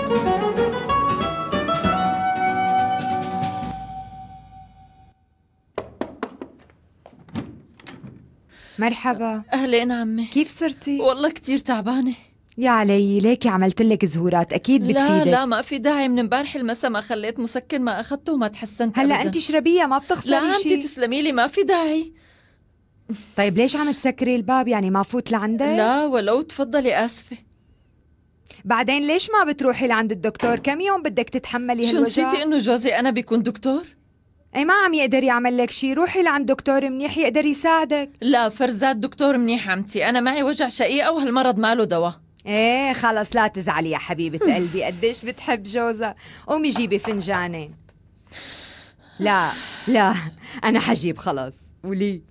مرحبا. أهلين عمي. كيف صرتي؟ والله كتير تعبانة. يا علي ليكي عملت لك زهورات أكيد بتفيدك. لا ما في داعي، من امبارح المساء ما خليت مسكن ما أخذته وما تحسنت هلا أبداً. أنت اشربيها ما بتخسري لا شي. عمتي تسلمي لي، ما في داعي. طيب ليش عم تسكري الباب؟ يعني ما فوت لعندك؟ لا ولو، تفضلي، آسفة. بعدين ليش ما بتروحي لعند الدكتور؟ كم يوم بدك تتحملي شو هالوجع؟ نسيتي إنه جوزي أنا بيكون دكتور؟ اي ما عم يقدر يعمل لك شي، روحي لعند دكتور منيح يقدر يساعدك. لا فرزات دكتور منيح عمتي، أنا معي وجع شقيقة وهالمرض ماله دواء. ايه خلص لا تزعلي يا حبيبة قلبي، قديش بتحب جوزها. قومي جيبي فنجانين. لا لا أنا حجيب خلص. قولي.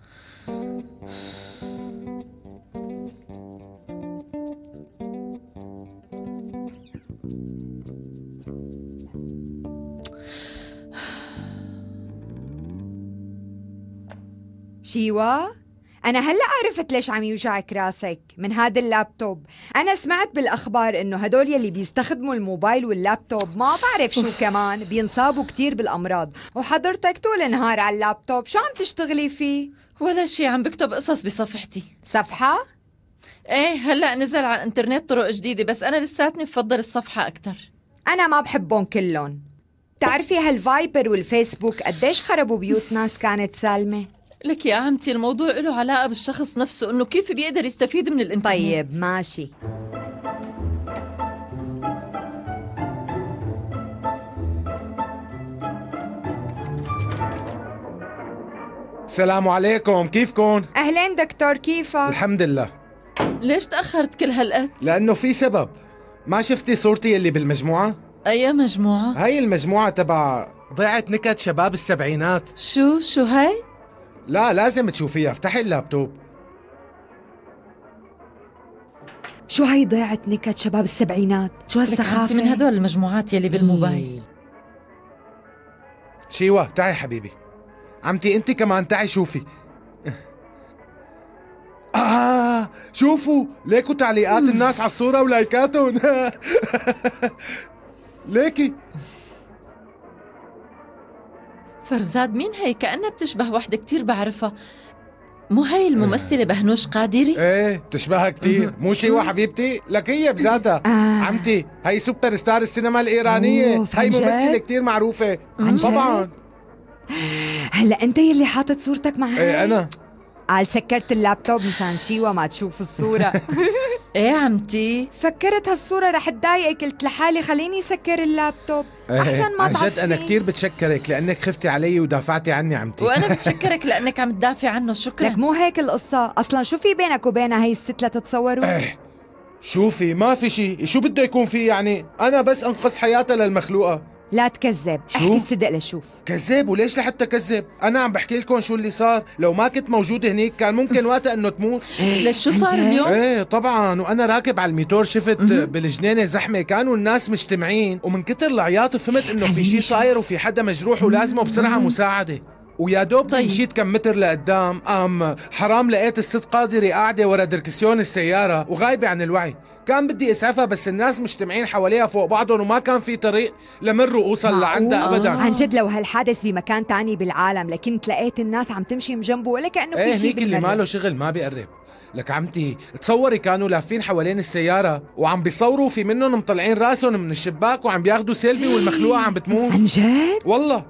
شيوا أنا هلأ عرفت ليش عم يوجعك راسك من هذا اللابتوب. أنا سمعت بالأخبار إنه هدول يلي بيستخدموا الموبايل واللابتوب ما بعرف شو كمان بينصابوا كتير بالأمراض، وحضرتك طول النهار على اللابتوب شو عم تشتغلي فيه؟ ولا شي، عم بكتب قصص بصفحتي. صفحة؟ ايه هلأ نزل على الانترنت طرق جديدة، بس أنا لساتني بفضل الصفحة أكتر. أنا ما بحبهم كلهم. بتعرفي هالفايبر والفيسبوك قديش خربوا بيوت ناس كانت سالمة؟ لك يا عمتي الموضوع له علاقة بالشخص نفسه، إنه كيف بيقدر يستفيد من الإنترنت. طيب ماشي. السلام عليكم، كيفكن؟ أهلين دكتور، كيفك؟ الحمد لله. ليش تأخرت كل هالقد؟ لأنه في سبب. ما شفتي صورتي اللي بالمجموعة؟ أي مجموعة؟ هاي المجموعة تبع ضيعة نكت شباب السبعينات. شو هاي؟ لا لازم تشوفيها، افتحي اللابتوب. شو هاي ضيعة نكت شباب السبعينات؟ شو لك هالسخافة؟ عمتي من هدول المجموعات يلي بالموبايل. شيوا تعي حبيبي. عمتي انت كمان تعي شوفي. شوفوا ليكوا تعليقات الناس على الصورة ولايكاتهم. ليكي فرزاد مين هي؟ كأنها بتشبه وحدة كتير بعرفها. مو هي الممثلة بهنوش قادري؟ ايه بتشبهها كتير. مو شيوا حبيبتي؟ لك هي بذاتها. عمتي هي سوبر ستار السينما الإيرانية. هي ممثلة كتير معروفة. طبعا. هلا انت يلي حاطط صورتك مع هاي؟ ايه انا. قال سكرت اللابتوب مشان شيوا ما تشوف الصورة. ايه عمتي فكرت هالصورة رح تضايقك، قلت لحالي خليني سكر اللابتوب احسن ما عن تعصبي. جد انا كتير بتشكرك لانك خفتي علي ودافعتي عني عمتي. وانا بتشكرك لانك عم تدافع عنه. شكرا. لك مو هيك القصة اصلا. شو في بينك وبينها هي الست لتتصوروا؟ شوفي ما في شيء. شو بده يكون في يعني؟ انا بس انقذ حياتها للمخلوقة. لا تكذب، احكي الصدق لشوف. كذاب؟ وليش لحتى كذب؟ انا عم بحكي لكم شو اللي صار. لو ما كنت موجود هنيك كان ممكن وقتها انه تموت. ليش شو صار اليوم؟ ايه طبعا. وانا راكب على الميتور شفت بالجنينه زحمه، كانوا الناس مجتمعين، ومن كتر العياط فهمت انه في شيء صاير وفي حدا مجروح ولازمه بسرعه مساعده. ويا دوب طيب. مشيت كم متر لقدام حرام لقيت الست قادرة قاعدة ورا دركسيون السيارة وغايبة عن الوعي. كان بدي اسعفها بس الناس مجتمعين حواليها فوق بعضهم وما كان في طريق لمر واوصل لعندها ابدا. عن جد لو هالحادث بمكان تاني بالعالم لكنت لقيت الناس عم تمشي جنبه ولا كأنه في شيء هيك اللي ماله شغل ما بيقرب. لك عمتي تصوري كانوا لافين حوالين السيارة وعم بيصوروا، في منهم مطلعين راسهم من الشباك وعم بياخدوا سيلفي والمخلوقة عم بتموت. عن جد؟ والله.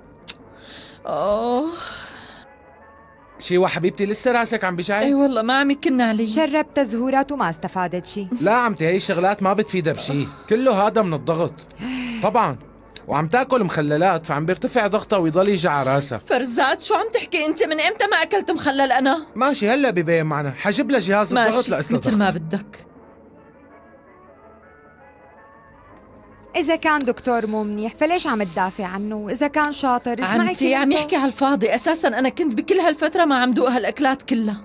شيوا حبيبتي لسه راسك عم بيشعل؟ اي والله ما عم يكن علي. جربت زهورات وما استفادت شيء. لا عمتي هي الشغلات ما بتفيدها بشيء، كله هذا من الضغط. طبعا. وعم تاكل مخللات فعم بيرتفع ضغطها ويضل يجي على راسها. فرزات شو عم تحكي انت؟ من امتى ما اكلت مخلل انا؟ ماشي هلا ببين معنا، حجيب لها جهاز الضغط لقصة مثل ما بدك. إذا كان دكتور مو منيح فليش عم تدافع عنه؟ وإذا كان شاطر اسمعي عمتي عم يحكي على الفاضي. أساسا أنا كنت بكل هالفترة ما عم دوق هالأكلات كلها.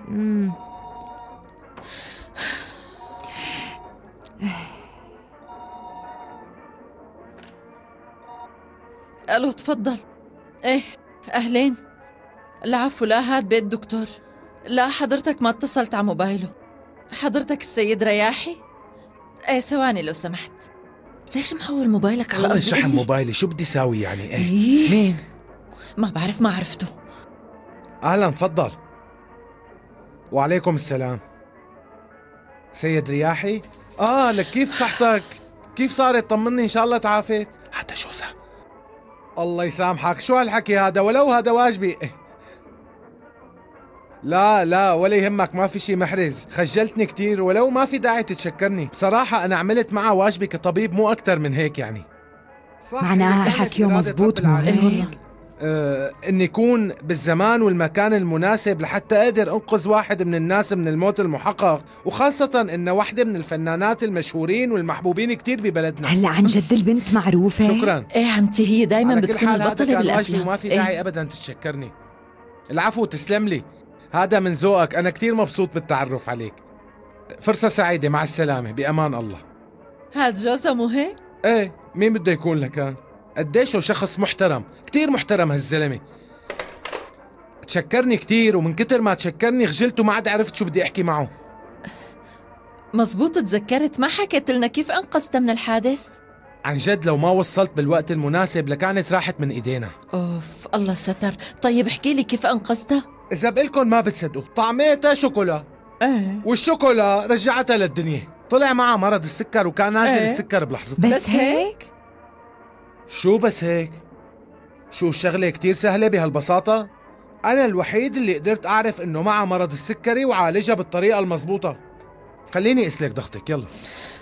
ألو تفضل. إيه أهلين. العفو، لا هاد بيت دكتور. لا حضرتك ما اتصلت على موبايله. حضرتك السيد رياحي؟ إيه ثواني لو سمحت. ليش محول موبايلك على الله الأرض؟ شحن موبايلي، شو بدي ساوي يعني؟ إيه؟ مين؟ ما بعرف، ما عرفته. اهلا، تفضل. وعليكم السلام. سيد رياحي؟ لك كيف صحتك؟ كيف صارت؟ طمني، ان شاء الله تعافيت. هذا جوزها. الله يسامحك، شو هالحكي هذا؟ ولو هذا واجبي. لا ولا يهمك، ما في شي محرز. خجلتني كتير، ولو ما في داعي تتشكرني. بصراحة أنا عملت معها واجبي كطبيب، مو أكتر من هيك يعني. معناها حكيه مزبوط، مو إيه والله. هيك؟ اني يكون بالزمان والمكان المناسب لحتى اقدر انقذ واحد من الناس من الموت المحقق، وخاصة ان واحدة من الفنانات المشهورين والمحبوبين كتير ببلدنا. هلا عن جد البنت معروفة؟ شكرا. ايه عمتي، هي دايما على كل بتكون حال هذا البطلة كان واجبي بالأفلام. وما في داعي ابدا تتشكرني. العفو، تسلم لي. هذا من ذوقك، انا كتير مبسوط بالتعرف عليك. فرصة سعيدة، مع السلامة، بأمان الله. هاد جوزها مو هيك؟ ايه، مين بده يكون لكان؟ قديش هو شخص محترم، كتير محترم هالزلمة. تشكرني كتير، ومن كتر ما تشكرني خجلت وما عاد عرفت شو بدي احكي معه. مزبوط، تذكرت. ما حكيت لنا كيف أنقذتها من الحادث؟ عن جد لو ما وصلت بالوقت المناسب لكانت راحت من ايدينا. اوف، الله ستر. طيب احكي لي كيف أنقذتها؟ اذا بقلكن ما بتصدقوا، طعميتها شوكولا، ايه والشوكولا رجعتها للدنيا. طلع معها مرض السكر وكان نازل إيه؟ السكر بلحظتها. بس هيك؟ شو بس هيك؟ شو الشغلة كتير سهلة بهالبساطة؟ أنا الوحيد اللي قدرت أعرف إنه معها مرض السكري وعالجها بالطريقة المضبوطة. خليني أسلك ضغطك، يلا.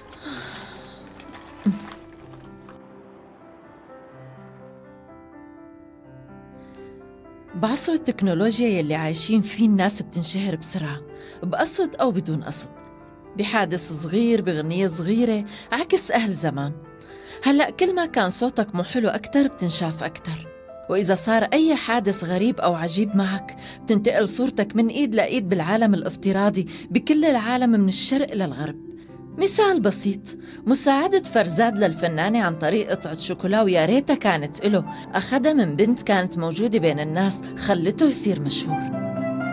بعصر التكنولوجيا يلي عايشين فيه الناس بتنشهر بسرعة، بقصد أو بدون قصد، بحادث صغير، بغنية صغيرة، عكس أهل زمان. هلأ كل ما كان صوتك مو حلو أكتر بتنشاف أكتر، وإذا صار أي حادث غريب أو عجيب معك بتنتقل صورتك من إيد لإيد بالعالم الافتراضي، بكل العالم من الشرق للغرب. مثال بسيط، مساعدة فرزاد للفنانة عن طريق قطعة شوكولا، ويا ريتها كانت إله، أخدها من بنت كانت موجودة بين الناس، خلته يصير مشهور.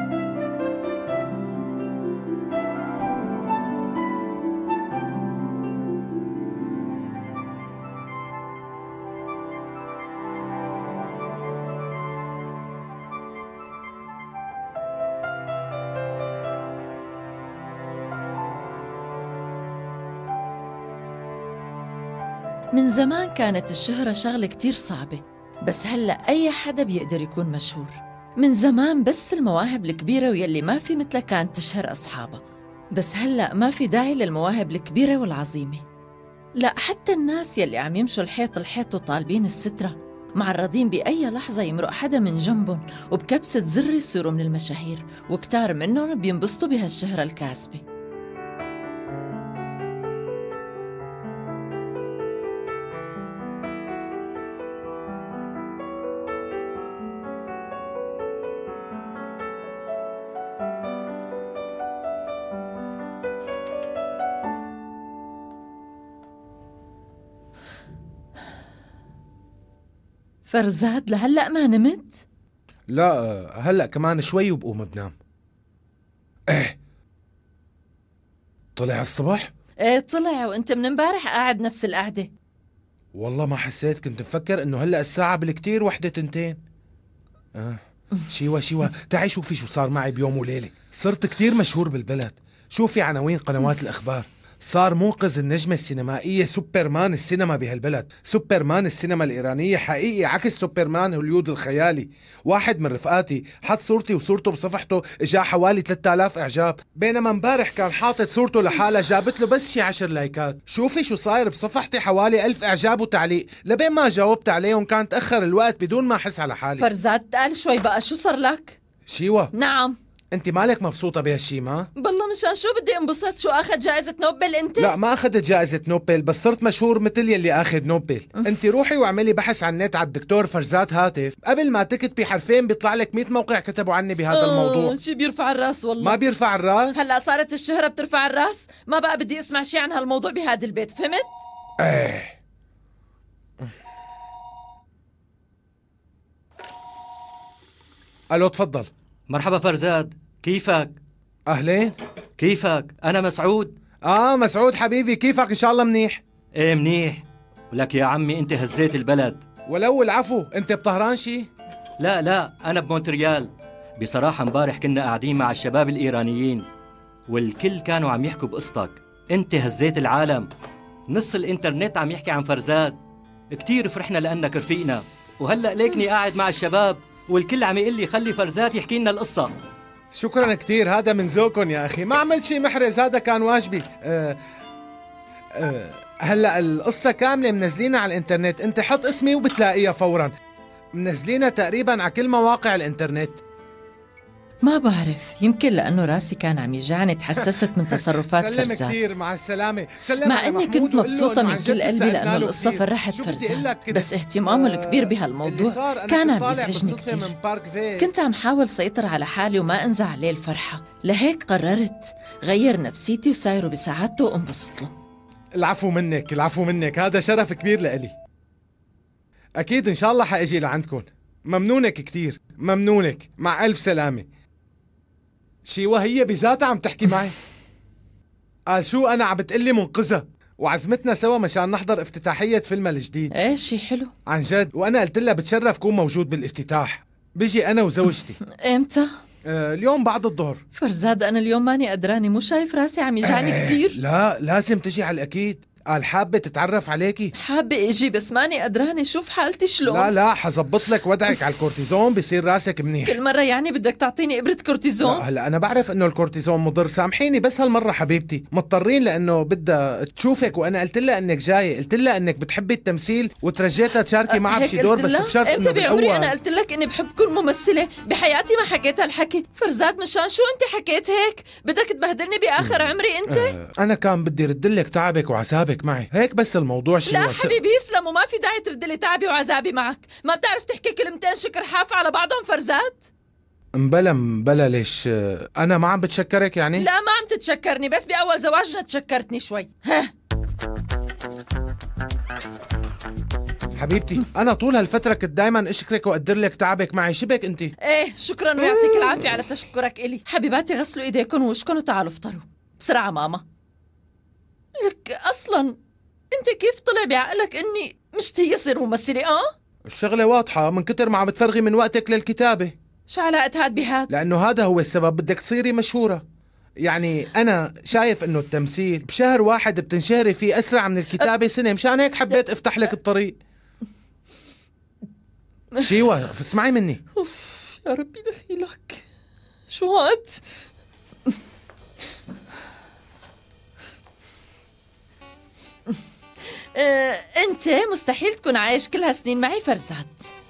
من زمان كانت الشهرة شغلة كتير صعبة، بس هلأ أي حدا بيقدر يكون مشهور. من زمان بس المواهب الكبيرة ويلي ما في مثلها كانت تشهر أصحابها، بس هلأ ما في داعي للمواهب الكبيرة والعظيمة. لا، حتى الناس يلي عم يمشوا الحيط وطالبين السترة معرضين بأي لحظة يمرق حدا من جنبهم وبكبسة زر يصيروا من المشاهير، وكتار منهم بينبسطوا بهالشهرة الكاسبة. فرزاد لهلأ ما نمت؟ لا، هلأ كمان شوي وبقوم بنام. إيه، طلع الصبح؟ ايه طلع، وانت من امبارح قاعد نفس القعدة. والله ما حسيت، كنت مفكر إنه هلأ الساعة بالكتير 1:02. شيوة تعي شوفي شو صار معي بيوم وليلة. صرت كتير مشهور بالبلد. شوفي عناوين قنوات الأخبار، صار منقذ النجمة السينمائية سوبرمان السينما بهالبلد. سوبرمان السينما الإيرانية حقيقي عكس سوبرمان هوليود الخيالي. واحد من رفقاتي حط صورتي وصورته بصفحته، جاء حوالي 3000 إعجاب، بينما امبارح كان حاطط صورته لحالها جابت له بس شي 10 لايكات. شوفي شو صاير بصفحتي، حوالي 1000 إعجاب وتعليق، لبين ما جاوبت عليهم كان تأخر الوقت بدون ما أحس على حالي. فرزاد تعال شوي بقى، شو صار لك؟ شيوة، نعم. انت مالك مبسوطة بهالشي ما؟ بالله مشان شو بدي انبسط؟ شو اخذ جائزة نوبل انت؟ لا، ما اخذت جائزة نوبل، بس صرت مشهور مثل يلي اخذ نوبل. انت روحي واعملي بحث عن النت على الدكتور فرزاد هاتف، قبل ما تكتبي حرفين بيطلع لك 100 موقع كتبوا عني بهذا الموضوع. شي بيرفع الراس والله. ما بيرفع الراس؟ هلا صارت الشهرة بترفع الراس، ما بقى بدي اسمع شي عن هالموضوع بهذا البيت، فهمت؟ ايه. الو، تفضل. مرحبا فرزاد، كيفك؟ اهلين. كيفك؟ أنا مسعود. مسعود حبيبي، كيفك؟ ان شاء الله منيح. إيه منيح. ولك يا عمي أنت هزيت البلد. ولو العفو، انت بطهران شي؟ لا أنا بمونتريال. بصراحة امبارح كنا قاعدين مع الشباب الإيرانيين والكل كانوا عم يحكوا بقصتك. أنت هزيت العالم، نص الإنترنت عم يحكي عن فرزاد. كتير فرحنا لأنك رفيقنا، وهلأ ليكني قاعد مع الشباب والكل عم يقول لي خلي فرزاد يحكي لنا القصة. شكرا كتير، هذا من ذوقكم يا أخي، ما عملت شي محرز، هذا كان واجبي. هلأ القصة كاملة منزلينها على الإنترنت، أنت حط اسمي وبتلاقيها فورا. منزلينها تقريبا على كل مواقع الإنترنت. ما بعرف، يمكن لأنه راسي كان عم يجعني تحسست من تصرفات سلم فرزاد. كتير، مع السلامة. سلم مع على إني محمود كنت وقول له مبسوطة إنه من عن جد كل قلبي لأنه اشتقنا له القصة كتير. فرحت شو بدي فرزاد، أقول لك كده؟ بس اهتمامه الكبير بهالموضوع كان عم يزعجني كتير. كنت عم حاول سيطر على حالي وما انزع عليه الفرحة، لهيك قررت غير نفسيتي وسايره بسعادته وانبسط له. العفو منك، العفو منك، هذا شرف كبير لإلي. أكيد إن شاء الله حأجي لعندكم. ممنونك كتير، ممنونك، مع ألف سلامة. شيوة هي بذاتها عم تحكي معي. قال شو أنا عم بتقلي منقذة، وعزمتنا سوا مشان نحضر افتتاحية فيلمها الجديد. ايه شي حلو. عن جد، وأنا قلت لها بتشرف كون موجود بالافتتاح. بيجي أنا وزوجتي. امتى؟ اليوم بعد الظهر. فرزاد أنا اليوم ماني قدراني، مو شايف راسي عم يجعني كتير؟ لا لازم تجي على الأكيد. قال حابة تتعرف عليكي. حابة اجي بس ماني قدراني، شوف حالتي شلون. لا حزبط لك وضعك على الكورتيزون، بصير راسك منيح. كل مرة يعني بدك تعطيني إبرة كورتيزون؟ لا هلا أنا بعرف إنه الكورتيزون مضر، سامحيني بس هالمرة حبيبتي مضطرين لأنه بدها تشوفك، وأنا قلت لها إنك جاية، قلت لها إنك بتحبي التمثيل وترجيتها تشاركي معها بشي دور، بس بشرط إنه بعمري أنا قلت لك إني بحب كون ممثلة، بحياتي ما حكيت هالحكي. فرزاد مشان شو أنت حكيت هيك؟ بدك تبهدلني بآخر عمري أنت؟ أنا كان بدي ردلك تعبك وعذابك معي، هيك بس الموضوع شيء. لا حبيبي يسلم، وما في داعي تردلي تعبي وعذابي معك. ما بتعرف تحكي كلمتين شكر حافة على بعضهم فرزاد؟ مبلا ليش؟ أنا ما عم بتشكرك يعني؟ لا ما عم تتشكرني، بس بأول زواجنا تشكرتني شوي. حبيبتي أنا طول هالفترة كنت دايما أشكرك وأقدر لك تعبك معي، شبك أنت؟ إيه شكرا ويعطيك العافية على تشكرك إلي. حبيباتي غسلوا إيديكم ووشكم وتعالوا افطروا بسرعة. ماما لك أصلا أنت كيف طلع بعقلك إني مشتهية صير ممثلة؟ الشغلة واضحة، من كتر ما عم بتفرغي من وقتك للكتابة. شو علاقة هاد بهاد؟ لأنه هذا هو السبب، بدك تصيري مشهورة. يعني أنا شايف إنه التمثيل بشهر واحد بتنشهري فيه أسرع من الكتابة سنة، مشان هيك حبيت أفتح لك الطريق. شيوة اسمعي مني. أوف يا ربي دخيلك. شو هاد؟ أنت مستحيل تكون عايش كل هالسنين معي فرزاد.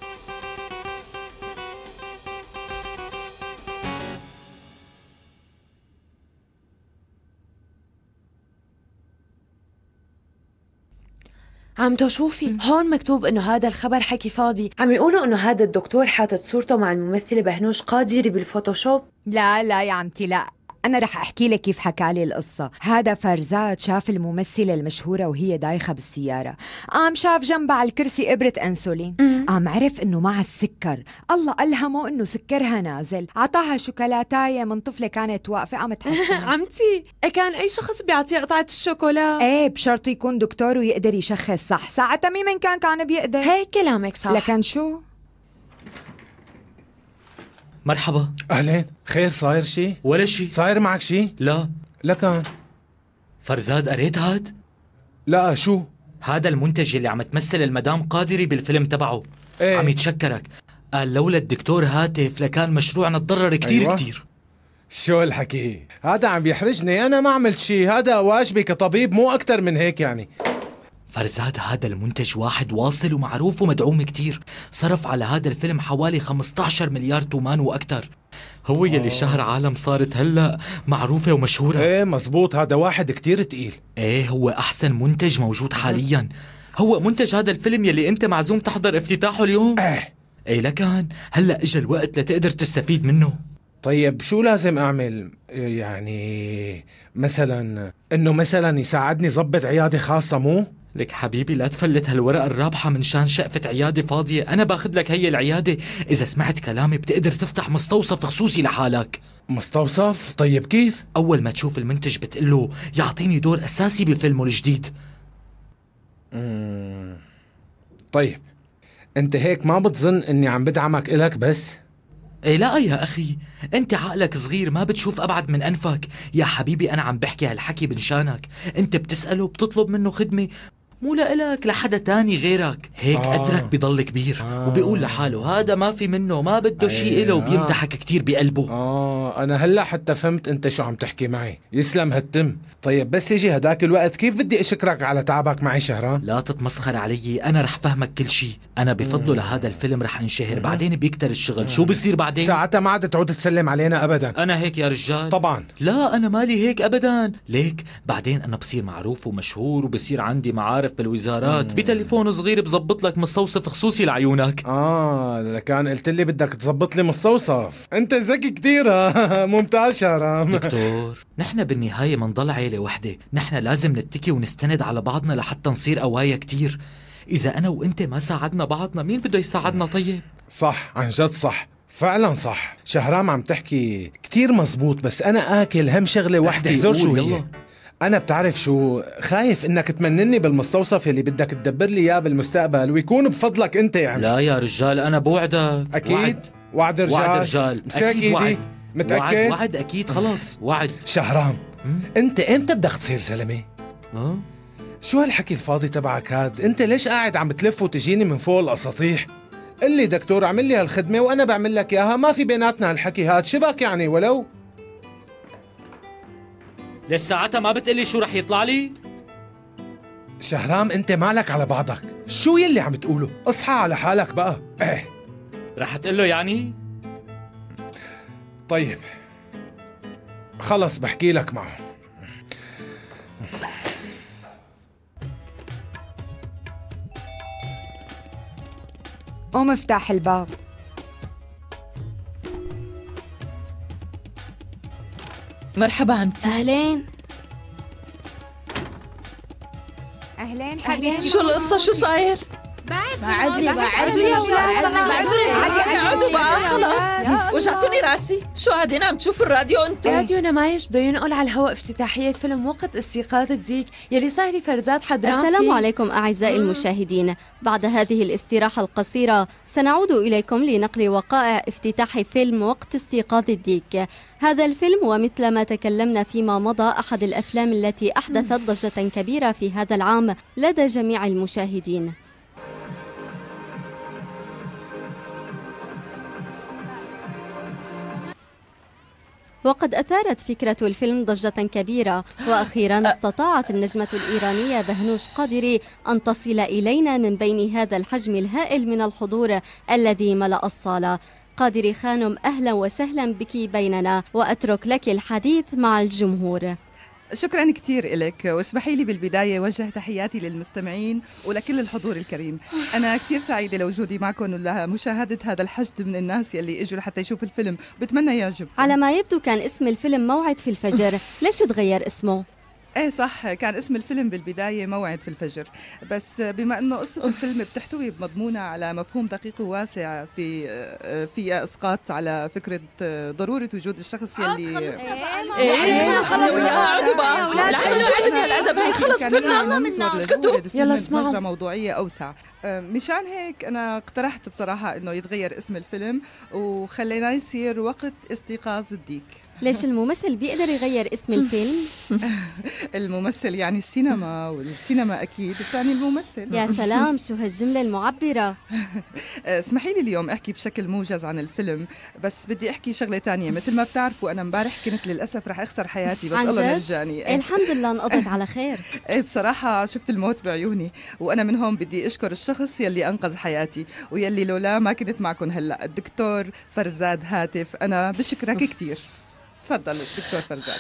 عمتو شوفي هون مكتوب انه هذا الخبر حكي فاضي، عم يقولوا انه هذا الدكتور حاطط صورته مع الممثلة بهنوش قادري بالفوتوشوب. لا يا عمتي لا، أنا رح أحكي لك كيف حكالي القصة. هذا فرزاد شاف الممثلة المشهورة وهي دايخة بالسيارة، قام شاف جنبها على الكرسي إبرة أنسولين، قام عرف إنه مع السكر، الله ألهمه إنه سكرها نازل، عطاها شوكولاتاية من طفلة كانت واقفة قامت حسنة. عمتي كان أي شخص بيعطيها قطعة الشوكولا؟ ايه بشرط يكون دكتور ويقدر يشخص صح، ساعتها مين كان بيقدر. هيك كلامك صح. لكن شو؟ مرحبا. أهلين، خير صاير شي؟ ولا شي. صاير معك شي؟ لا. لكن فرزاد قريت هاد؟ لا شو؟ هذا المنتج اللي عم تمثل المدام قادري بالفيلم تبعه. ايه؟ عم يتشكرك، قال لولا الدكتور هاتف لكان مشروعنا تضرر كتير. أيوة. كتير. شو الحكي؟ هذا عم بيحرجني، أنا ما عملت شي، هذا واجبي كطبيب مو أكتر من هيك يعني. فرزاد هذا المنتج واحد واصل ومعروف ومدعوم كتير، صرف على هذا الفيلم حوالي 15 مليار تومان وأكتر. هو يلي شهر عالم صارت هلأ معروفة ومشهورة. ايه مزبوط، هذا واحد كتير تقيل. ايه هو أحسن منتج موجود حاليا، هو منتج هذا الفيلم يلي انت معزوم تحضر افتتاحه اليوم. ايه لكن هلأ اجى الوقت لتقدر تستفيد منه. طيب شو لازم أعمل؟ يعني مثلا إنه مثلا يساعدني ضبط عيادة خاصة مو؟ لك حبيبي لا تفلت هالورقة الرابحة من شان شقفة عيادة فاضية، أنا باخد لك هي العيادة، إذا سمعت كلامي بتقدر تفتح مستوصف خصوصي لحالك. مستوصف؟ طيب كيف؟ أول ما تشوف المنتج بتقله يعطيني دور أساسي بفيلمه الجديد. طيب انت هيك ما بتظن اني عم بدعمك إلك بس؟ إيه لا يا أخي، أنت عقلك صغير ما بتشوف أبعد من أنفك. يا حبيبي أنا عم بحكي هالحكي بنشانك. أنت بتسأله بتطلب منه خدمة مو لإلك، لحدا تاني غيرك. هيك قدرك بيضل كبير وبيقول لحاله هذا ما في منه، ما بده شيء إله، وبيمدحك كتير بقلبه. أنا هلأ حتى فهمت أنت شو عم تحكي معي. يسلم هالتم. طيب بس يجي هداك الوقت كيف بدي أشكرك على تعبك معي شهرام؟ لا تتمسخر علي، أنا رح فهمك كل شيء. أنا بفضله لهذا الفيلم رح انشهر، بعدين بيكتر الشغل. شو بصير بعدين؟ ساعتها ما عاد تعود تسلم علينا أبدا. أنا هيك يا رجال؟ طبعا لا أنا مالي هيك أبدا. ليك بعدين أنا بصير معروف ومشهور، وبصير عندي معارف بالوزارات، بتليفون صغير بزبط لك مستوصف خصوصي لعيونك. لكان قلت لي بدك تزبط لي مستوصف. انت ذكي كتير. ممتاز شهرام. دكتور، نحن بالنهاية منضل عيلة وحدة، نحن لازم نتكي ونستند على بعضنا لحتى نصير قوايا كتير. إذا أنا وإنت ما ساعدنا بعضنا مين بده يساعدنا؟ طيب صح، عن جد صح، فعلا صح. شهرام عم تحكي كتير مزبوط، بس أنا آكل هم شغلة واحدة. احذر شو هي؟ أنا بتعرف شو خايف إنك تمنني بالمستوصف اللي بدك تدبر لي إياه بالمستقبل ويكون بفضلك أنت يعني. لا يا رجال أنا بوعدك. أكيد وعد رجال. وعد رجال. أكيد وعد. متأكد؟ وعد أكيد. خلاص وعد. شهرام أنت إمتى بدك تصير زلمة؟ شو هالحكي الفاضي تبعك هاد؟ أنت ليش قاعد عم بتلف وتجيني من فوق الأساطيح؟ قل لي دكتور اعمل لي هالخدمة وأنا بعمل لك إياها، ما في بيناتنا هالحكي هاد. شبك يعني ولو؟ ليش ساعتها ما بتقلي شو رح يطلع لي؟ شهرام أنت مالك على بعضك، شو يلي عم تقوله؟ اصحى على حالك بقى. رح تقله يعني؟ طيب خلص بحكي لك معه. قوم افتح الباب. مرحبا عمتي. أهلين. أهلين حبيبتي. شو القصة؟ شو صاير؟ بعدني اقعدوا بقى خلاص. وجعتوني راسي. شو قاعدين عم تشوفوا الراديو انتم؟ راديو نمايش بده ينقل على الهواء افتتاحية فيلم وقت استيقاظ الديك يلي سهري فرزاد حضران. السلام عليكم أعزائي المشاهدين. بعد هذه الاستراحة القصيرة سنعود إليكم لنقل وقائع افتتاح فيلم وقت استيقاظ الديك. هذا الفيلم ومثل ما تكلمنا فيما مضى أحد الأفلام التي أحدثت ضجة كبيرة في هذا العام لدى جميع المشاهدين. وقد أثارت فكرة الفيلم ضجة كبيرة، وأخيرا استطاعت النجمة الإيرانية بهنوش قادري أن تصل إلينا من بين هذا الحجم الهائل من الحضور الذي ملأ الصالة. قادري خانم، أهلا وسهلا بك بيننا، وأترك لك الحديث مع الجمهور. شكرا كثير إلك، واسمحي لي بالبداية وجه تحياتي للمستمعين ولكل الحضور الكريم. أنا كثير سعيدة لوجودي معكم ولمشاهدة هذا الحشد من الناس يلي اجوا لحتى يشوفوا الفيلم، بتمنى يعجبكم. على ما يبدو كان اسم الفيلم موعد في الفجر، ليش تغير اسمه؟ ايه صح، كان اسم الفيلم بالبداية موعد في الفجر، بس بما انه قصة الفيلم بتحتوي بمضمونها على مفهوم دقيق وواسع في اسقاط على فكرة ضرورة وجود الشخص يلي اقعدوا بقى. خلص اسكتوا يلا اسمعوا. نظرة موضوعية اوسع. مشان هيك انا اقترحت بصراحة انه يتغير اسم الفيلم وخلينا يصير وقت استيقاظ الديك. ليش الممثل بيقدر يغير اسم الفيلم؟ الممثل يعني السينما، والسينما أكيد بتعني الممثل. يا سلام، شو هالجملة المعبرة. اسمحي لي اليوم أحكي بشكل موجز عن الفيلم، بس بدي أحكي شغلة تانية. مثل ما بتعرفوا أنا امبارح كنت للأسف رح أخسر حياتي، بس الله نجاني. الحمد لله انقضت على خير. بصراحة شفت الموت بعيوني، وأنا من هون بدي أشكر الشخص يلي أنقذ حياتي ويلي لولا ما كنت معكم هلأ، الدكتور فرزاد هاتف. أنا بشكرك كتير. تفضل الدكتور فرزاد.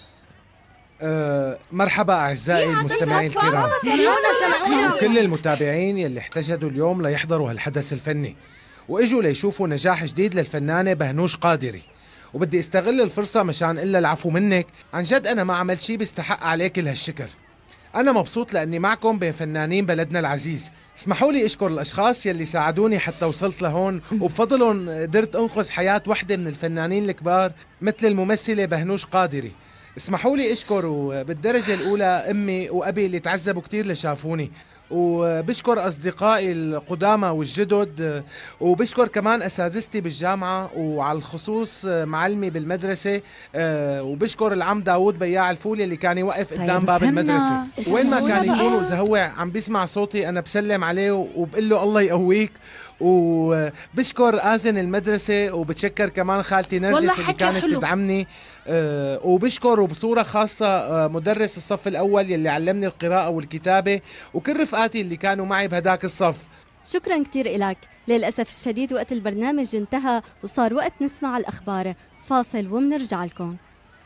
مرحبا أعزائي المستمعين الكرام وكل المتابعين يلي احتجدوا اليوم ليحضروا هالحدث الفني وإجوا ليشوفوا نجاح جديد للفنانة بهنوش قادري. وبدي استغل الفرصة مشان إلا العفو منك، عن جد أنا ما عملت شي بيستحق عليك كل هالشكر. أنا مبسوط لأني معكم بين فنانين بلدنا العزيز. اسمحوا لي أشكر الأشخاص يلي ساعدوني حتى وصلت لهون، وبفضلهم قدرت أنقذ حياة وحدة من الفنانين الكبار مثل الممثلة بهنوش قادري. اسمحوا لي أشكر وبالدرجة الأولى أمي وأبي اللي تعذبوا كتير لشافوني، وبشكر أصدقائي القدامى والجدد، وبشكر كمان أساتذتي بالجامعة، وعلى الخصوص معلمي بالمدرسة، وبشكر العم داود بياع الفول اللي كان يوقف قدام باب المدرسة وين ما كان يكون. وإذا هو عم بيسمع صوتي أنا بسلم عليه وبقول له الله يقويك. وبشكر آذن المدرسة، وبتشكر كمان خالتي نرجس اللي كانت تدعمني، وبشكر وبصورة خاصة مدرس الصف الأول يلي علمني القراءة والكتابة، وكل رفقاتي اللي كانوا معي بهداك الصف. شكرا كتير إلك. للأسف الشديد وقت البرنامج انتهى وصار وقت نسمع الأخبار. فاصل ومنرجع لكم.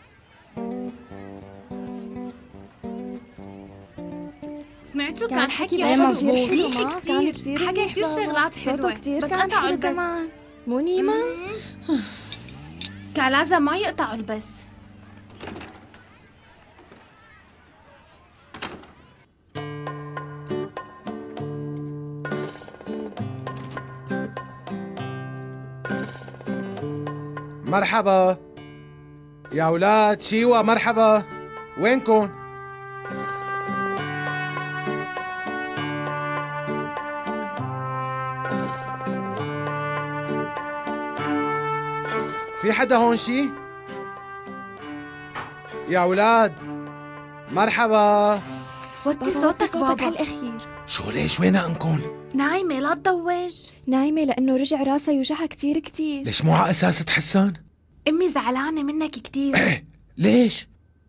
سمعتوا كان حكي مظبوط، حكي كتير شغلات حلوة، بس قطعوا البث. مو نيمة؟ كان لازم ما يقطعوا البث. مرحبا يا أولاد، شيوة مرحبا، وينكن؟ في حدا هون شي؟ يا أولاد مرحبا. وطي صوتك بابا. الأخير شو ليش وينها أنكن؟ نايمة لا تضوج. نايمة لأنه رجع راسها يوجعها كتير. ليش مو على أساس تحسن؟ أمي زعلانة منك كتير. ليش؟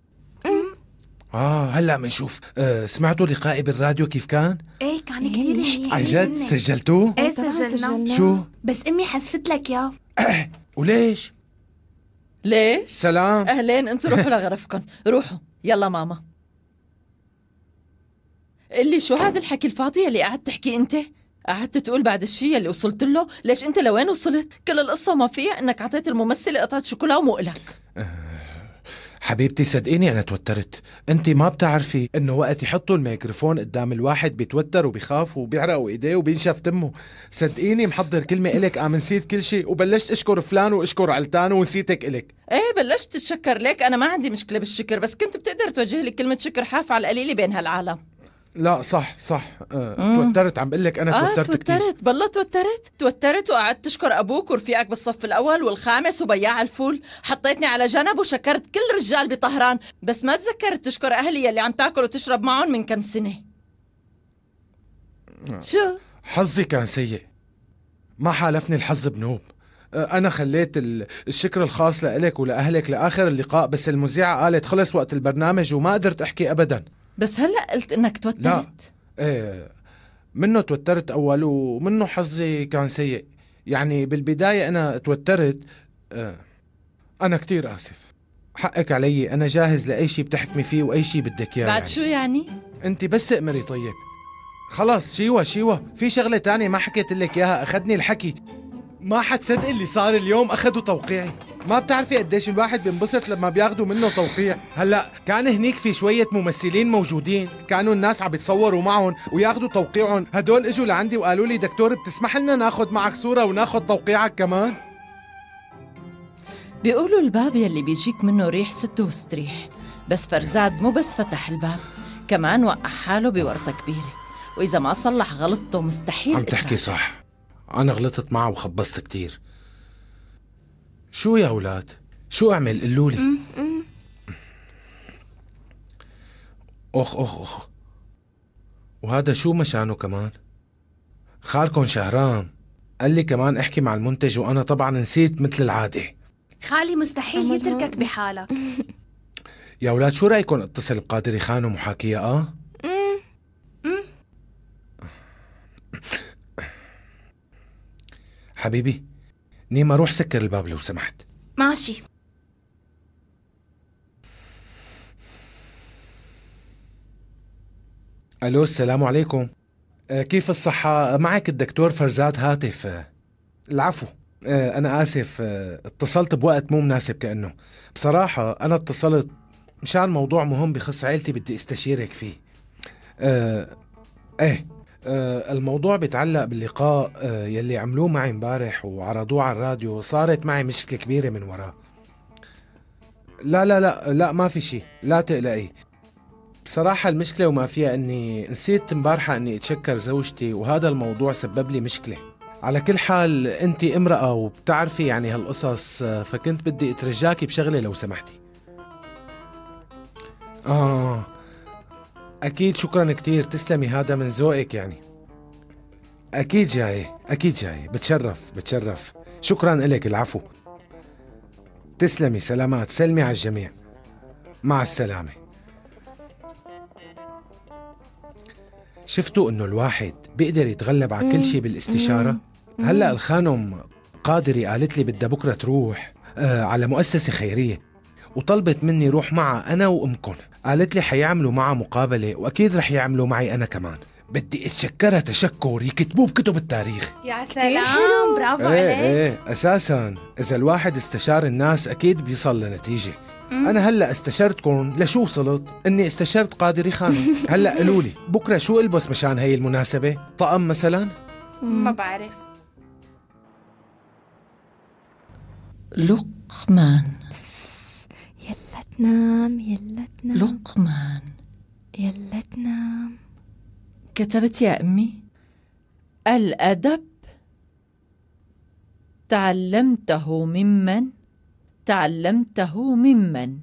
هلا منشوف. سمعتوا لقائي بالراديو كيف كان؟ ايه كان كتير منيح. عن جد سجلتوه؟ ايه سجلنا. شو؟ بس أمي حذفت لك ياه. وليش؟ ليش؟ سلام. أهلين، انتوا روحوا لغرفكم، روحوا. يلا ماما. قلي شو هذا الحكي الفاضي اللي قاعد تحكي انت؟ قعدت تقول بعد الشيء اللي وصلت له؟ ليش انت لوين وصلت؟ كل القصة ما فيها انك عطيت الممثلة قطعة شوكولا ومو إلك. حبيبتي صدقيني أنا توترت. أنت ما بتعرفي إنه وقت يحطوا الميكروفون قدام الواحد بيتوتر وبيخاف وبيعرقوا إيديه وبينشف تمه. صدقيني محضر كلمة إلك نسيت كل شيء، وبلشت أشكر فلان وأشكر علتان ونسيتك إلك. ايه بلشت تتشكر ليك. أنا ما عندي مشكلة بالشكر، بس كنت بتقدر توجه لي كلمة شكر حاف على القليلة بين هالعالم. لا صح توترت، عم بقول لك أنا توترت كتير. بالله توترت وقعدت تشكر أبوك ورفيقك بالصف الأول والخامس وبياع الفول. حطيتني على جنب وشكرت كل رجال بطهران، بس ما تذكرت تشكر أهلي يلي عم تاكل وتشرب معهم من كم سنة. شو؟ حظي كان سيء، ما حالفني الحظ بنوب. أنا خليت الشكر الخاص لإلك ولأهلك لآخر اللقاء، بس المذيعة قالت خلص وقت البرنامج وما قدرت أحكي أبداً. بس هلأ قلت إنك توترت. لا منه توترت أول، ومنه حظي كان سيء. يعني بالبداية أنا توترت. أنا كتير آسف، حقك علي. أنا جاهز لأي شي بتحكمي فيه وأي شي بدك إياه. بعد يعني شو يعني؟ أنت بس أمري. طيب خلاص شيوة في شغلة تانية ما حكيت لك إياها، أخذني الحكي. ما حتصدق اللي صار اليوم، أخذوا توقيعي. ما بتعرفي قديش الواحد بينبسط لما بياخدوا منه توقيع. هلا كان هنيك في شوية ممثلين موجودين، كانوا الناس عم بيتصوروا معهم وياخدوا توقيعهم. هدول اجوا لعندي وقالوا لي دكتور بتسمح لنا ناخد معك صورة وناخد توقيعك كمان؟ بيقولوا الباب يلي بيجيك منه ريح سته واستريح. بس فرزاد مو بس فتح الباب، كمان وقع حاله بورطة كبيرة، وإذا ما صلح غلطته مستحيل. عم تحكي صح، أنا غلطت معه وخبصت كتير. شو يا أولاد؟ شو أعمل؟ قلولي. أخ وهذا شو مشانه كمان؟ خالكن شهرام قال لي كمان احكي مع المنتج، وأنا طبعا نسيت مثل العادة. خالي مستحيل يتركك بحالك. يا أولاد شو رأيكم اتصل بقادري خان ومحاكية؟ حبيبي نيمة روح سكر الباب لو سمحت. ماشي. ألو السلام عليكم. كيف الصحة؟ معك الدكتور فرزاد هاتف. العفو، أنا آسف، اتصلت بوقت مو مناسب. كأنه بصراحة أنا اتصلت مشان موضوع مهم بخص عائلتي بدي استشيرك فيه. الموضوع بيتعلق باللقاء يلي عملوه معي امبارح وعرضوه على الراديو. صارت معي مشكلة كبيرة من وراه. لا ما في شي، لا تقلقي. بصراحة المشكلة وما فيها أني نسيت امبارحة أني أتشكر زوجتي، وهذا الموضوع سبب لي مشكلة. على كل حال أنت امرأة وبتعرفي يعني هالقصص، فكنت بدي أترجاكي بشغلة لو سمحتي. أكيد، شكرا كتير، تسلمي، هذا من ذوقك يعني. أكيد جاي، أكيد جاي، بتشرف. شكرا إلك، العفو. تسلمي، سلامات، سلمي على الجميع، مع السلامة. شفتوا إنه الواحد بيقدر يتغلب على كل شيء بالاستشارة؟ هلأ الخانم قادري قالت لي بدها بكرة تروح على مؤسسة خيرية، وطلبت مني روح معها أنا وأمكن. قالت لي حيعملوا معها مقابلة، وأكيد رح يعملوا معي أنا كمان. بدي اتشكرها تشكر يكتبوه بكتب التاريخ. يا سلام، برافو عليك. ايه اساسا اذا الواحد استشار الناس اكيد بيصل لنتيجة. انا هلا استشرتكم، لشو وصلت؟ اني استشرت قادري خانم. هلا قولوا لي بكره شو البس مشان هي المناسبة؟ طقم مثلا؟ ما بعرف. لقمان. يلا تنام، يلا تنام. لقمان، يلا تنام. كتبت يا أمي: الأدب تعلمته ممن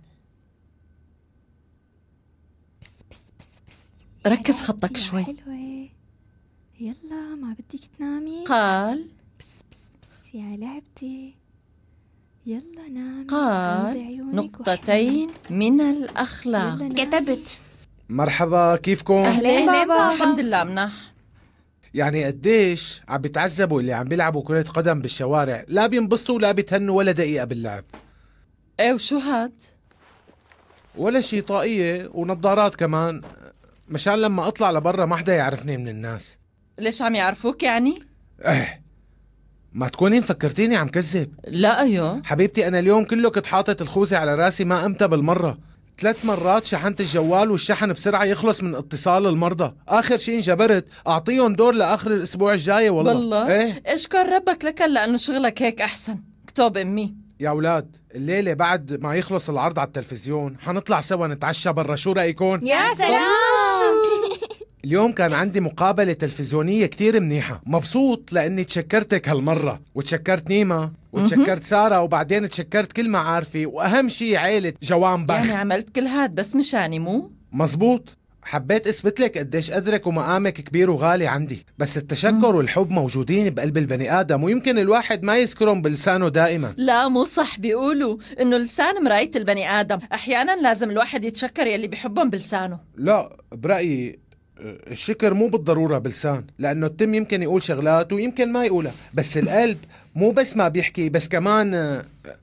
ركز خطك شوي. حلوة، يلا ما بدك تنامي؟ قال بس يا لعبتي، يلا نامي. قال نقطتين من الأخلاق. كتبت. مرحبا، كيفكم؟ أهلين بابا. الحمد لله مناح. يعني قديش عم بتعذبوا اللي عم بيلعبوا كرة قدم بالشوارع، لا بينبسطوا لا بيتهنوا ولا دقيقة باللعب. ايه وشو هاد؟ ولا شي، طاقية ونظارات كمان، مشان لما اطلع لبرا ما حدا يعرفني من الناس. ليش عم يعرفوك يعني؟ ما تكونين فكرتيني عم كذب. لا ايوه حبيبتي، انا اليوم كله كنت حاطط الخوذة على راسي، ما قمتها بالمرة. 3 مرات شحنت الجوال والشحن بسرعة يخلص من اتصال المرضى. آخر شيء انجبرت أعطيهم دور لآخر الأسبوع الجاي. والله إيه؟ اشكر ربك لك لأنه شغلك هيك أحسن. كتب أمي. يا أولاد، الليلة بعد ما يخلص العرض على التلفزيون حنطلع سوا نتعشى برا، شو رأيكم؟ يا سلام. اليوم كان عندي مقابلة تلفزيونية كتير منيحة، مبسوط لأني تشكرتك هالمرة، وتشكرت نيمة، وتشكرت سارة، وبعدين تشكرت كل معارفي، وأهم شي عيلة جوان بخ. يعني عملت كل هاد بس مشاني مو؟ مزبوط، حبيت اثبت لك قديش قدرك ومقامك كبير وغالي عندي، بس التشكر والحب موجودين بقلب البني آدم، ويمكن الواحد ما يذكرهم بلسانه دائما. لا مو صح، بيقولوا إنه لسان مراية البني آدم، أحيانا لازم الواحد يتشكر يلي بيحبهم بلسانه. لا، برأيي الشكر مو بالضرورة بلسان، لأنه التم يمكن يقول شغلات ويمكن ما يقولها، بس القلب مو بس ما بيحكي، بس كمان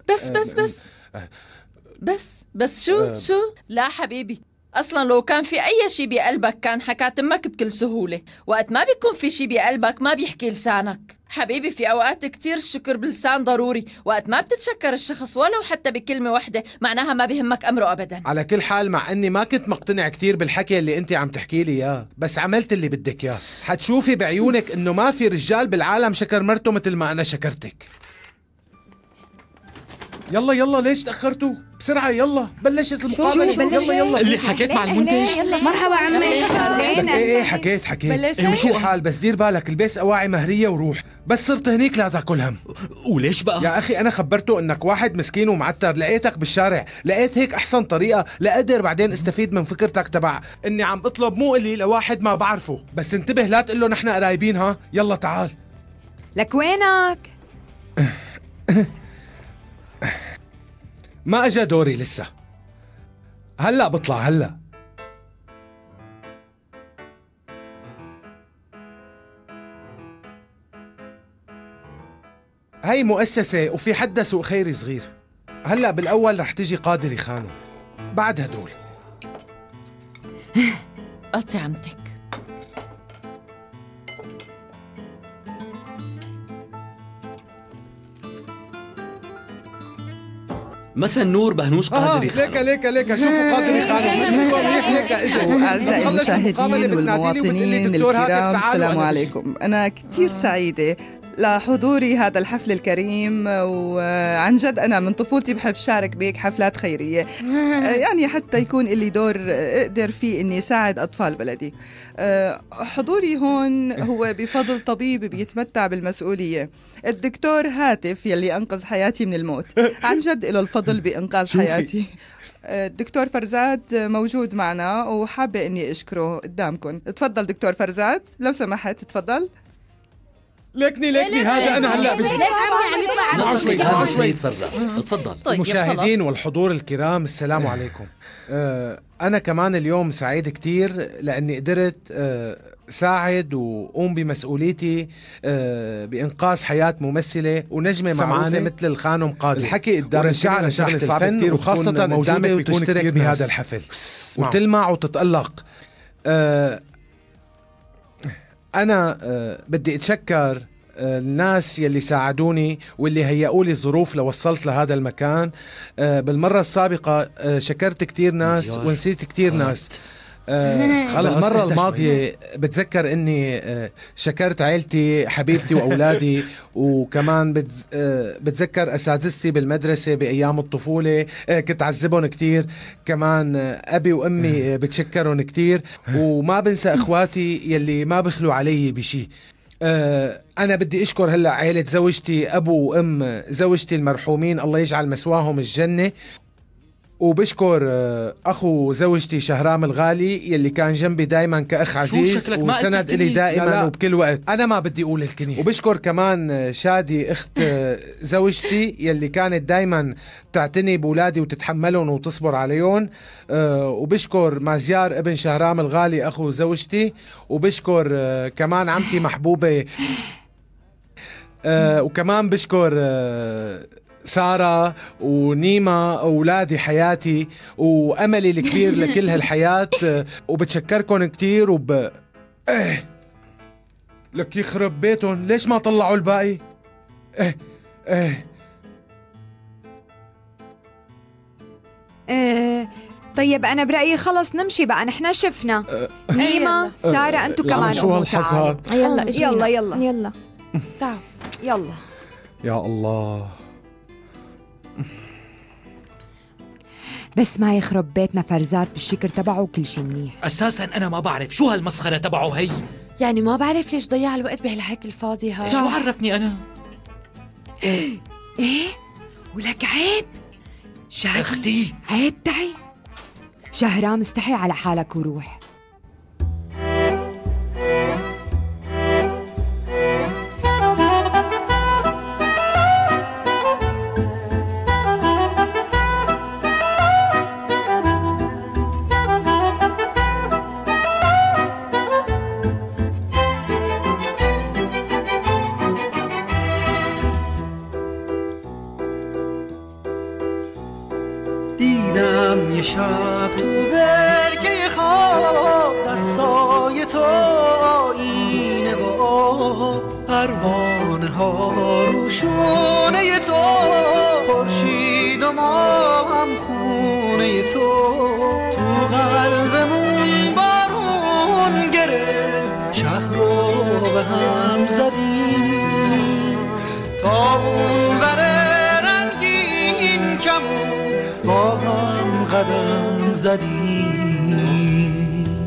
بس شو؟ لا حبيبي، أصلا لو كان في أي شي بقلبك كان حكى تمك بكل سهولة. وقت ما بيكون في شي بقلبك ما بيحكي لسانك. حبيبي في أوقات كتير الشكر باللسان ضروري. وقت ما بتتشكر الشخص ولو حتى بكلمة واحدة معناها ما بيهمك أمره أبدا. على كل حال، مع أني ما كنت مقتنع كتير بالحكي اللي أنت عم تحكي لي إياه، بس عملت اللي بدك إياه. حتشوفي بعيونك إنه ما في رجال بالعالم شكر مرته مثل ما أنا شكرتك. يلا ليش تأخرتوا؟ بسرعة يلا، بلشت المقابلة. يلا اللي حكيت مع المنتج. مرحبا عمي. ايه حكيت. ايه وشو الحال؟ بس دير بالك، البس أواعي مهرية وروح، بس صرت هنيك لا تاكل هم. وليش بقى؟ يا أخي أنا خبرته إنك واحد مسكين ومعتر، لقيتك بالشارع، لقيت هيك أحسن طريقة لأقدر بعدين استفيد من فكرتك تبع إني عم بطلب مو إلي لواحد ما بعرفه. بس انتبه لا تقول له نحن قرايبين. ها يلا تعال. لك وينك؟ ما أجا دوري لسه، هلأ بطلع هلأ. هاي مؤسسة وفي حدها سوق خيري صغير. هلأ بالأول رح تجي قادري خانم، بعد هدول. قطي عمتك. مسا النور بهنوش قادري خانم. ليك شوفوا قادري خانم، مشكور هيك اجوا. أعزائي المشاهدين والمواطنين الكرام، السلام عليكم. أنا كتير سعيدة لحضوري هذا الحفل الكريم، وعن جد أنا من طفولتي بحب شارك بهيك حفلات خيرية يعني حتى يكون اللي دور أقدر فيه إني ساعد أطفال بلدي. حضوري هون هو بفضل طبيب بيتمتع بالمسؤولية، الدكتور هاتف يلي أنقذ حياتي من الموت، عن جد له الفضل بإنقاذ حياتي. الدكتور فرزاد موجود معنا وحابة إني أشكره قدامكم. تفضل دكتور فرزاد لو سمحت، تفضل. لكني هذا أنا هلأ بجي. هذا سيد فرزاد، تفضل. المشاهدين والحضور الكرام السلام عليكم. أنا كمان اليوم سعيد كتير لأني قدرت ساعد وقوم بمسؤوليتي بإنقاذ حياة ممثلة ونجمة معروفة مثل الخانم قادر. الحكي قدام ورجعها لشغلة صعبة كتير، وخاصة موجودة وتشترك بهذا الحفل وتلمع وتتألق. أنا بدي أتشكر الناس يلي ساعدوني واللي هيئوا لي الظروف لوصلت لهذا المكان. بالمرة السابقة شكرت كتير ناس ونسيت كتير ناس. المرة الماضية بتذكر اني شكرت عائلتي حبيبتي واولادي، وكمان بتذكر اساتذتي بالمدرسة بايام الطفولة كنت عذبهم كتير. كمان ابي وامي بتشكرهم كتير، وما بنسى اخواتي يلي ما بخلوا علي بشي. أنا بدي أشكر هلأ عائلة زوجتي، أبو وأم زوجتي المرحومين الله يجعل مسواهم الجنة، وبشكر أخو زوجتي شهرام الغالي يلي كان جنبي دايما كأخ عزيز وسند إلي دائما لا وبكل وقت. أنا ما بدي أقول الكنية. وبشكر كمان شادي أخت زوجتي يلي كانت دايما تعتني بولادي وتتحملهم وتصبر عليهم. وبشكر مازيار ابن شهرام الغالي أخو زوجتي، وبشكر كمان عمتي محبوبة، وكمان بشكر سارة ونيمة أولادي حياتي وأملي الكبير لكل هالحياة. وبتشكركن كتير لك يخرب بيتهم ليش ما طلعوا الباقي؟ طيب أنا برأيي خلص نمشي بقى، نحن شفنا نيمة سارة أنتو كمان شو هالحظات. يلا تعالوا يلا. يا الله، بس ما يخرب بيتنا فرزات بالشكر تبعه وكل شي منيح. أساساً أنا ما بعرف شو هالمسخرة تبعه هي، يعني ما بعرف ليش ضيع الوقت بهالحكي الفاضي هذا. شو عرفني أنا؟ إيه ولك عيب شادي أختي، عيب تعي شهرام، استحي على حالك وروح. دیدم یه شب تو برکه خواب دستای تو آینه و پروانه ها روشونه تو، خورشید و ما هم خونه تو، تو قلبمون بارون گرفت شهر رو به هم زدیم تا اون وره رنگین کمون با هم قدم زدیم.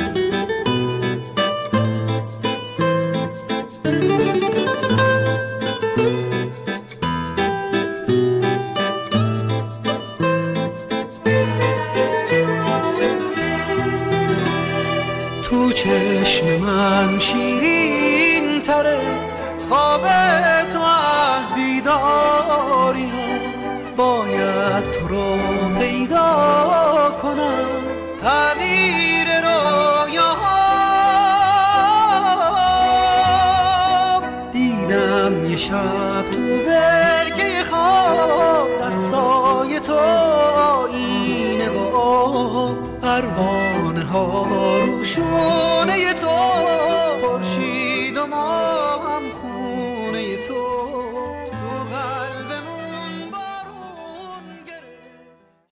تو چشم من شیرین تره خواب تو از بیداری، باید تو رو پیدا کنم تعبیر رویاهام. دیدم یه شب تو برکه خواب دستای تو آینه و پروانه ها روشونه تو، خورشید و ما هم خونه تو.